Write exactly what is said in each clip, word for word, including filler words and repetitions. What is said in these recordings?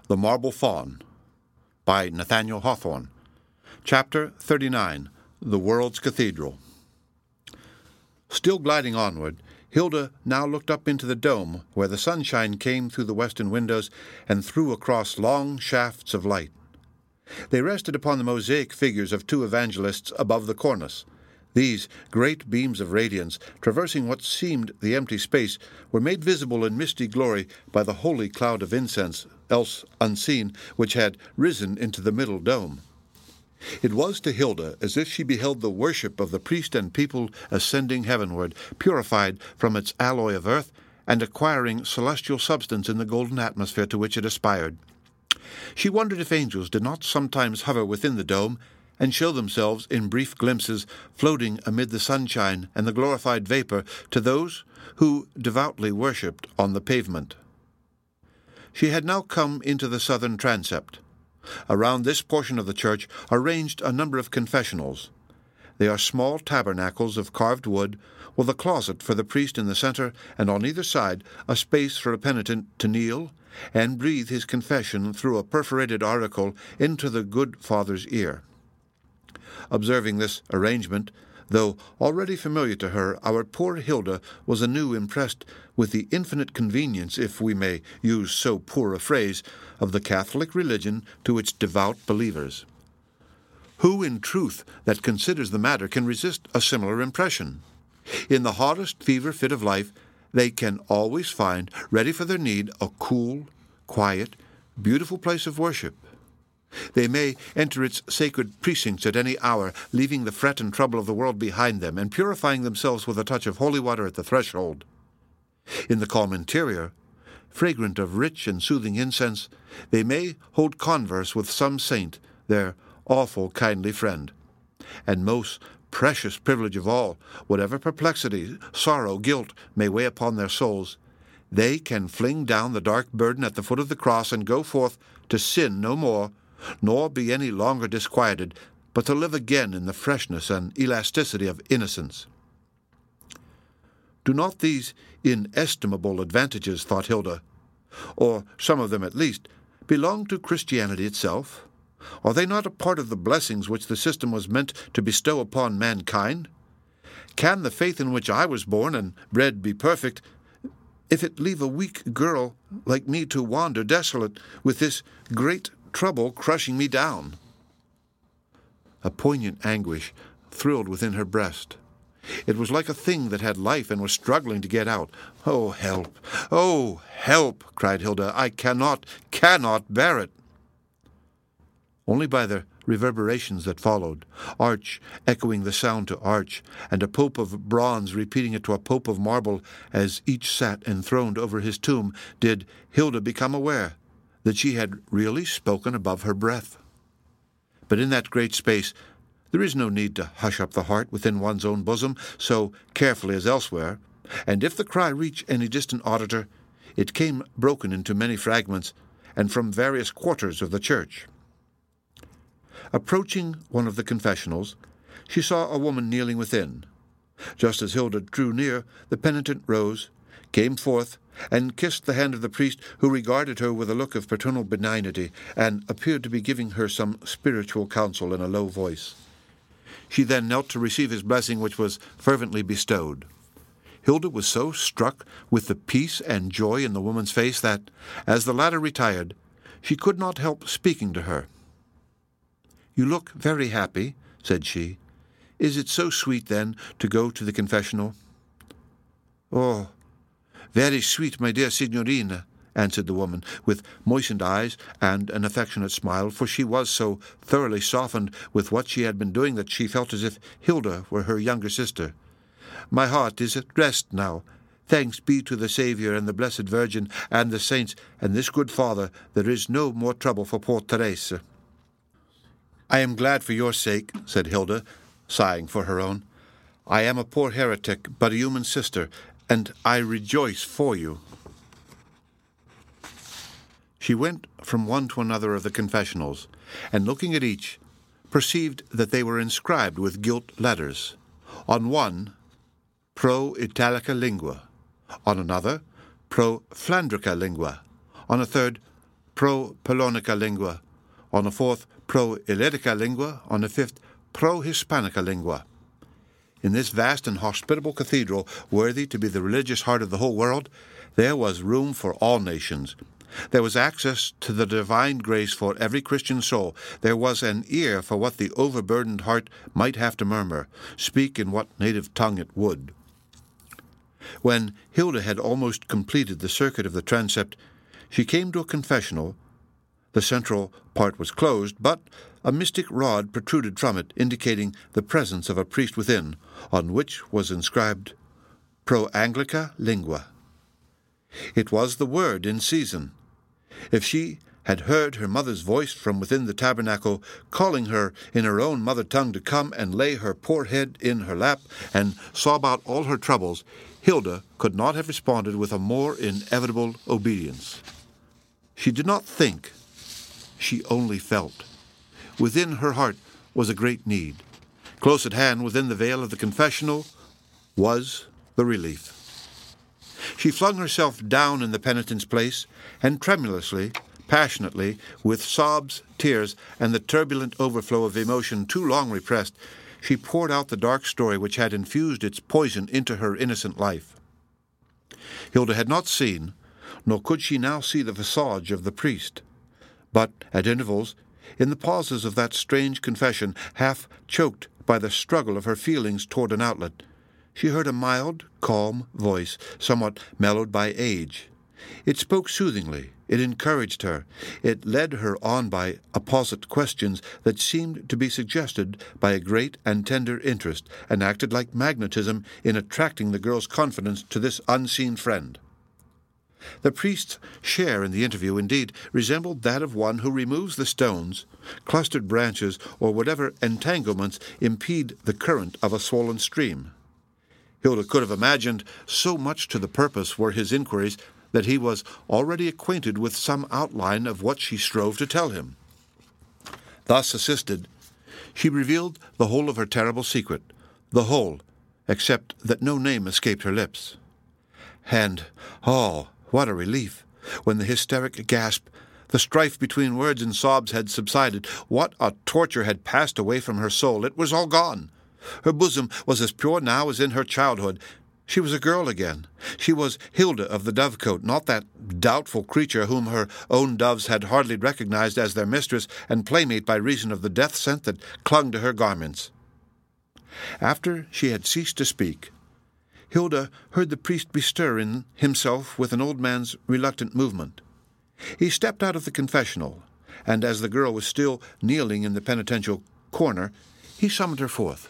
The Marble Faun, by Nathaniel Hawthorne. Chapter thirty-nine, The World's Cathedral. Still gliding onward, Hilda now looked up into the dome, where the sunshine came through the western windows and threw across long shafts of light. They rested upon the mosaic figures of two evangelists above the cornice. These great beams of radiance, traversing what seemed the empty space, were made visible in misty glory by the holy cloud of incense, else unseen, which had risen into the middle dome. It was to Hilda as if she beheld the worship of the priest and people ascending heavenward, purified from its alloy of earth, and acquiring celestial substance in the golden atmosphere to which it aspired. She wondered if angels did not sometimes hover within the dome, and show themselves in brief glimpses, floating amid the sunshine and the glorified vapor to those who devoutly worshipped on the pavement. She had now come into the southern transept. Around this portion of the church are ranged a number of confessionals. They are small tabernacles of carved wood, with a closet for the priest in the center, and on either side a space for a penitent to kneel and breathe his confession through a perforated auricle into the good Father's ear. Observing this arrangement, though already familiar to her, our poor Hilda was anew impressed with the infinite convenience, if we may use so poor a phrase, of the Catholic religion to its devout believers. Who, in truth, that considers the matter can resist a similar impression? In the hottest fever fit of life, they can always find, ready for their need, a cool, quiet, beautiful place of worship. They may enter its sacred precincts at any hour, leaving the fret and trouble of the world behind them, and purifying themselves with a touch of holy water at the threshold. In the calm interior, fragrant of rich and soothing incense, they may hold converse with some saint, their awful kindly friend. And most precious privilege of all, whatever perplexity, sorrow, guilt may weigh upon their souls, they can fling down the dark burden at the foot of the cross and go forth to sin no more, nor be any longer disquieted, but to live again in the freshness and elasticity of innocence. Do not these inestimable advantages, thought Hilda, or some of them at least, belong to Christianity itself? Are they not a part of the blessings which the system was meant to bestow upon mankind? Can the faith in which I was born and bred be perfect, if it leave a weak girl like me to wander desolate with this great trouble crushing me down? A poignant anguish thrilled within her breast. It was like a thing that had life and was struggling to get out. "Oh, help! Oh, help!" cried Hilda. "I cannot, cannot bear it!" Only by the reverberations that followed, arch echoing the sound to arch, and a pope of bronze repeating it to a pope of marble as each sat enthroned over his tomb, did Hilda become aware that she had really spoken above her breath. But in that great space there is no need to hush up the heart within one's own bosom so carefully as elsewhere, and if the cry reached any distant auditor, it came broken into many fragments, and from various quarters of the church. Approaching one of the confessionals, she saw a woman kneeling within. Just as Hilda drew near, the penitent rose, came forth, and kissed the hand of the priest, who regarded her with a look of paternal benignity, and appeared to be giving her some spiritual counsel in a low voice. She then knelt to receive his blessing, which was fervently bestowed. Hilda was so struck with the peace and joy in the woman's face that, as the latter retired, she could not help speaking to her. "You look very happy," said she. "Is it so sweet, then, to go to the confessional?" "Oh, very sweet, my dear signorina," answered the woman, with moistened eyes and an affectionate smile, for she was so thoroughly softened with what she had been doing that she felt as if Hilda were her younger sister. "My heart is at rest now. Thanks be to the Saviour and the Blessed Virgin and the saints and this good Father, there is no more trouble for poor Teresa." "I am glad for your sake," said Hilda, sighing for her own. "I am a poor heretic, but a human sister, and I rejoice for you." She went from one to another of the confessionals, and looking at each, perceived that they were inscribed with gilt letters. On one, Pro Italica Lingua; on another, Pro Flandrica Lingua; on a third, pro Polonica lingua, on a fourth pro Illirica lingua, on a fifth pro Hispanica lingua. In this vast and hospitable cathedral, worthy to be the religious heart of the whole world, there was room for all nations. There was access to the divine grace for every Christian soul. There was an ear for what the overburdened heart might have to murmur, speak in what native tongue it would. When Hilda had almost completed the circuit of the transept, she came to a confessional. The central part was closed, but a mystic rod protruded from it, indicating the presence of a priest within, on which was inscribed Pro Anglica Lingua. It was the word in season. If she had heard her mother's voice from within the tabernacle, calling her in her own mother tongue to come and lay her poor head in her lap and sob out all her troubles, Hilda could not have responded with a more inevitable obedience. She did not think, she only felt. Within her heart was a great need. Close at hand, within the veil of the confessional, was the relief. She flung herself down in the penitent's place, and tremulously, passionately, with sobs, tears, and the turbulent overflow of emotion too long repressed, she poured out the dark story which had infused its poison into her innocent life. Hilda had not seen, nor could she now see the visage of the priest. But, at intervals, in the pauses of that strange confession, half choked by the struggle of her feelings toward an outlet, she heard a mild, calm voice, somewhat mellowed by age. It spoke soothingly, it encouraged her, it led her on by apposite questions that seemed to be suggested by a great and tender interest, and acted like magnetism in attracting the girl's confidence to this unseen friend. The priest's share in the interview, indeed, resembled that of one who removes the stones, clustered branches, or whatever entanglements impede the current of a swollen stream. Hilda could have imagined so much to the purpose were his inquiries that he was already acquainted with some outline of what she strove to tell him. Thus assisted, she revealed the whole of her terrible secret, the whole, except that no name escaped her lips. And, oh, what a relief, when the hysteric gasp, the strife between words and sobs had subsided, what a torture had passed away from her soul. It was all gone. Her bosom was as pure now as in her childhood. She was a girl again. She was Hilda of the Dovecote, not that doubtful creature whom her own doves had hardly recognized as their mistress and playmate by reason of the death scent that clung to her garments. After she had ceased to speak, Hilda heard the priest bestir in himself with an old man's reluctant movement. He stepped out of the confessional, and as the girl was still kneeling in the penitential corner, he summoned her forth.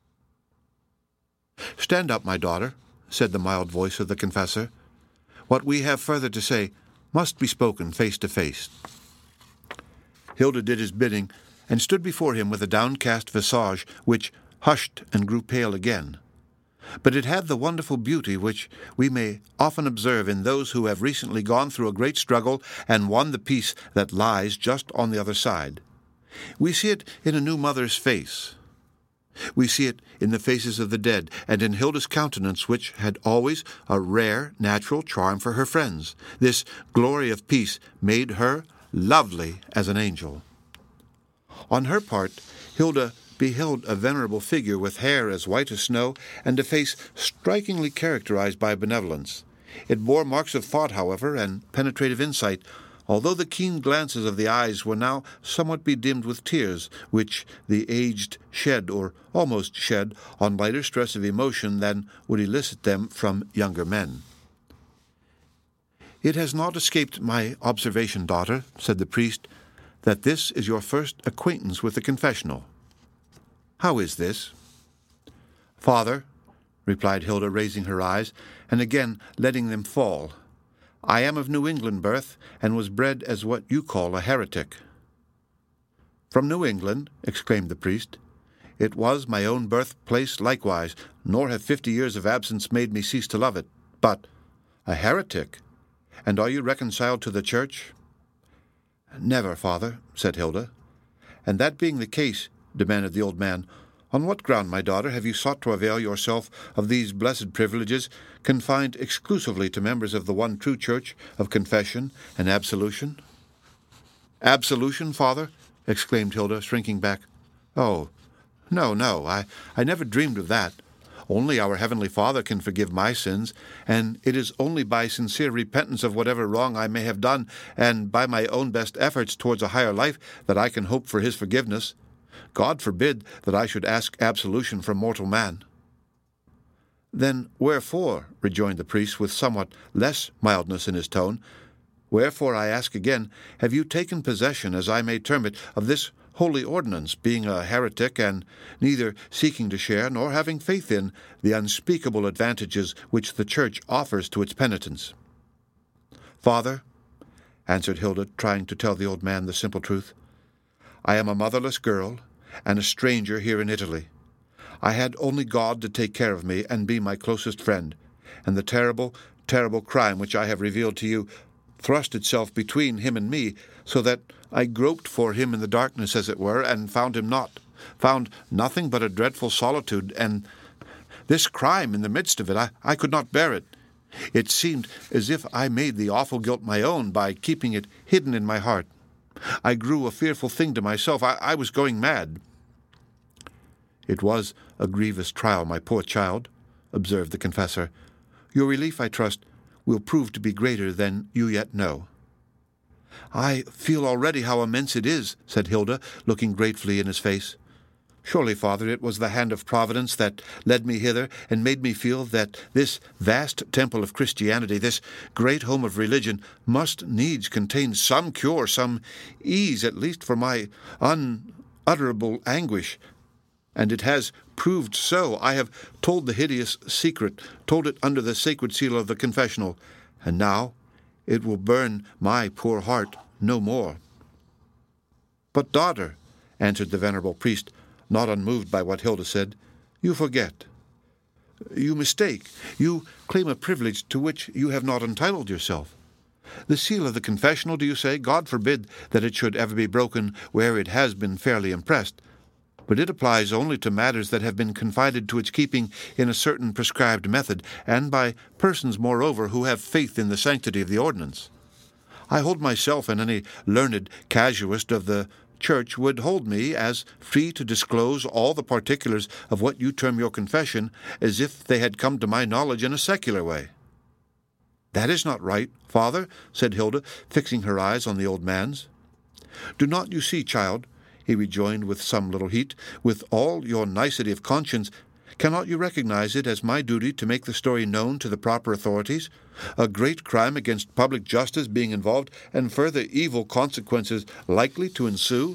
"Stand up, my daughter," said the mild voice of the confessor. "What we have further to say must be spoken face to face." Hilda did his bidding, and stood before him with a downcast visage, which hushed and grew pale again. But it had the wonderful beauty which we may often observe in those who have recently gone through a great struggle and won the peace that lies just on the other side. We see it in a new mother's face. We see it in the faces of the dead, and in Hilda's countenance, which had always a rare, natural charm for her friends. This glory of peace made her lovely as an angel. On her part, Hilda beheld a venerable figure with hair as white as snow, and a face strikingly characterized by benevolence. It bore marks of thought, however, and penetrative insight, although the keen glances of the eyes were now somewhat bedimmed with tears, which the aged shed, or almost shed, on lighter stress of emotion than would elicit them from younger men. "It has not escaped my observation, daughter," said the priest, "that this is your first acquaintance with the confessional. How is this?" "Father," replied Hilda, raising her eyes, and again letting them fall, "I am of New England birth, and was bred as what you call a heretic." "From New England?" exclaimed the priest. "It was my own birthplace likewise, nor have fifty years of absence made me cease to love it. But a heretic? And are you reconciled to the Church?" "Never, father," said Hilda. "And that being the case," demanded the old man, "on what ground, my daughter, have you sought to avail yourself of these blessed privileges, confined exclusively to members of the one true Church of confession and absolution?" Absolution, Father? Exclaimed Hilda, shrinking back. Oh, no, no, I, I never dreamed of that. Only our Heavenly Father can forgive my sins, and it is only by sincere repentance of whatever wrong I may have done, and by my own best efforts towards a higher life, that I can hope for his forgiveness. God forbid that I should ask absolution from mortal man. Then wherefore, rejoined the priest with somewhat less mildness in his tone, wherefore, I ask again, have you taken possession, as I may term it, of this holy ordinance, being a heretic, and neither seeking to share nor having faith in the unspeakable advantages which the Church offers to its penitents? Father, answered Hilda, trying to tell the old man the simple truth, I am a motherless girl, and a stranger here in Italy. I had only God to take care of me and be my closest friend, and the terrible, terrible crime which I have revealed to you thrust itself between him and me, so that I groped for him in the darkness, as it were, and found him not, found nothing but a dreadful solitude, and this crime in the midst of it, I, I could not bear it. It seemed as if I made the awful guilt my own by keeping it hidden in my heart. I grew a fearful thing to myself. I, I was going mad. It was a grievous trial, my poor child, observed the confessor. Your relief, I trust, will prove to be greater than you yet know. I feel already how immense it is, said Hilda, looking gratefully in his face. Surely, Father, it was the hand of Providence that led me hither and made me feel that this vast temple of Christianity, this great home of religion, must needs contain some cure, some ease, at least for my unutterable anguish. And it has proved so. I have told the hideous secret, told it under the sacred seal of the confessional, and now it will burn my poor heart no more. But, daughter, answered the venerable priest, not unmoved by what Hilda said, you forget. You mistake. You claim a privilege to which you have not entitled yourself. The seal of the confessional, do you say? God forbid that it should ever be broken where it has been fairly impressed. But it applies only to matters that have been confided to its keeping in a certain prescribed method, and by persons, moreover, who have faith in the sanctity of the ordinance. I hold myself, and any learned casuist of the Church would hold me as free to disclose all the particulars of what you term your confession, as if they had come to my knowledge in a secular way. That is not right, Father, said Hilda, fixing her eyes on the old man's. Do not you see, child, he rejoined with some little heat, with all your nicety of conscience, cannot you recognize it as my duty to make the story known to the proper authorities? A great crime against public justice being involved, and further evil consequences likely to ensue?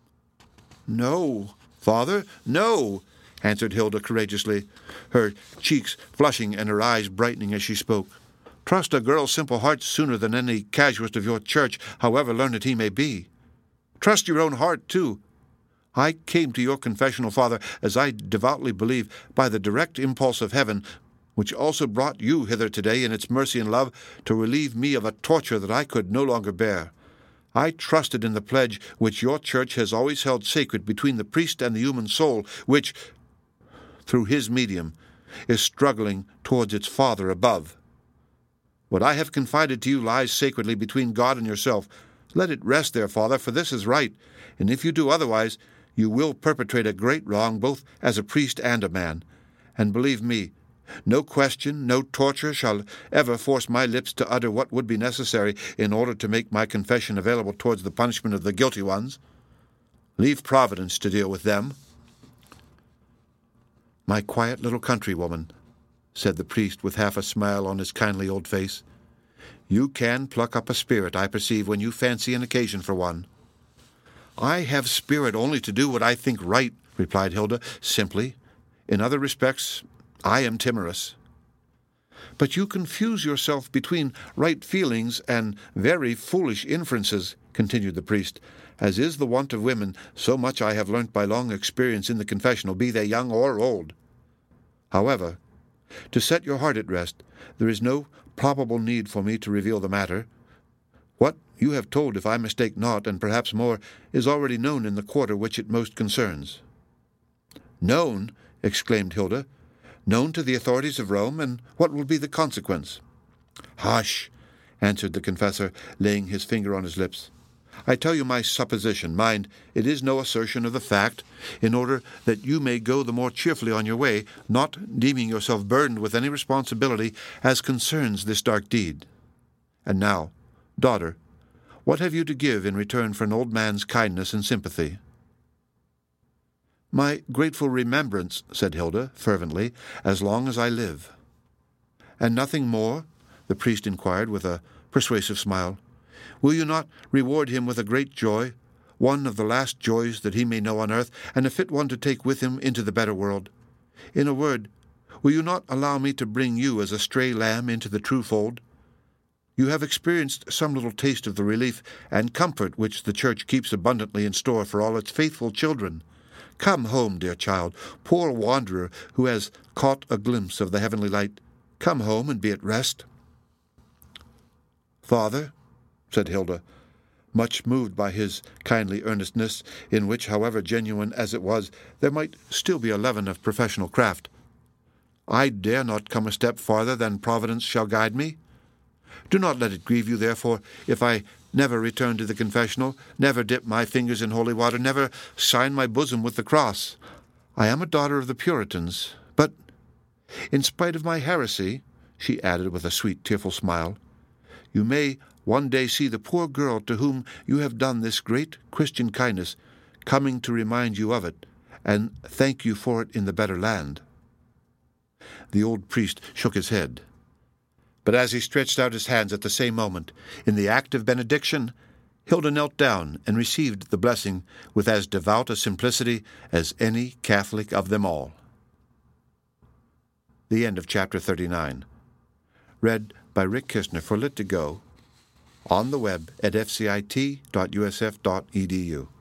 No, Father, no, answered Hilda courageously, her cheeks flushing and her eyes brightening as she spoke. Trust a girl's simple heart sooner than any casuist of your church, however learned he may be. Trust your own heart, too. I came to your confessional, Father, as I devoutly believe, by the direct impulse of heaven, which also brought you hither today in its mercy and love to relieve me of a torture that I could no longer bear. I trusted in the pledge which your church has always held sacred between the priest and the human soul, which, through his medium, is struggling towards its Father above. What I have confided to you lies sacredly between God and yourself. Let it rest there, Father, for this is right, and if you do otherwise, you will perpetrate a great wrong both as a priest and a man. And believe me, no question, no torture shall ever force my lips to utter what would be necessary in order to make my confession available towards the punishment of the guilty ones. Leave Providence to deal with them. My quiet little countrywoman, said the priest with half a smile on his kindly old face, you can pluck up a spirit, I perceive, when you fancy an occasion for one. I have spirit only to do what I think right, replied Hilda, simply. In other respects, I am timorous. But you confuse yourself between right feelings and very foolish inferences, continued the priest, as is the wont of women, so much I have learnt by long experience in the confessional, be they young or old. However, to set your heart at rest, there is no probable need for me to reveal the matter. What you have told, if I mistake not, and perhaps more, is already known in the quarter which it most concerns. Known? Exclaimed Hilda. Known to the authorities of Rome, and what will be the consequence? Hush, answered the confessor, laying his finger on his lips. I tell you my supposition. Mind, it is no assertion of the fact, in order that you may go the more cheerfully on your way, not deeming yourself burdened with any responsibility as concerns this dark deed. And now, daughter, what have you to give in return for an old man's kindness and sympathy?" "My grateful remembrance," said Hilda fervently, "as long as I live." "And nothing more?" the priest inquired with a persuasive smile. "Will you not reward him with a great joy, one of the last joys that he may know on earth, and a fit one to take with him into the better world? In a word, will you not allow me to bring you as a stray lamb into the true fold? You have experienced some little taste of the relief and comfort which the Church keeps abundantly in store for all its faithful children. Come home, dear child, poor wanderer who has caught a glimpse of the heavenly light. Come home and be at rest." "Father," said Hilda, much moved by his kindly earnestness, in which, however genuine as it was, there might still be a leaven of professional craft, "I dare not come a step farther than Providence shall guide me. Do not let it grieve you, therefore, if I never return to the confessional, never dip my fingers in holy water, never sign my bosom with the cross. I am a daughter of the Puritans, but, in spite of my heresy," she added with a sweet, tearful smile, "you may one day see the poor girl to whom you have done this great Christian kindness coming to remind you of it, and thank you for it in the better land." The old priest shook his head. But as he stretched out his hands at the same moment, in the act of benediction, Hilda knelt down and received the blessing with as devout a simplicity as any Catholic of them all. The end of chapter thirty-nine. Read by Rick Kistner for Lit to Go, on the web at f c i t dot u s f dot e d u.